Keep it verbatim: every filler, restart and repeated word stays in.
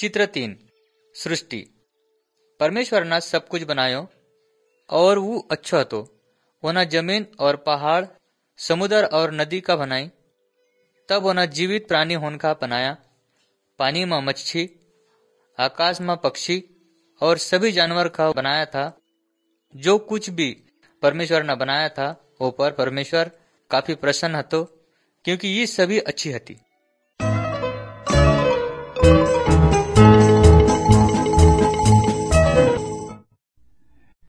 चित्र तीन सृष्टि। परमेश्वर ने सब कुछ बनायो और वो अच्छो हतो। वना जमीन और पहाड़, समुद्र और नदी का बनाई। तब वना जीवित प्राणी होने का बनाया, पानी में मच्छी, आकाश में पक्षी और सभी जानवर का बनाया था। जो कुछ भी परमेश्वर ने बनाया था वो पर परमेश्वर काफी प्रसन्न हतो, क्योंकि ये सभी अच्छी हती।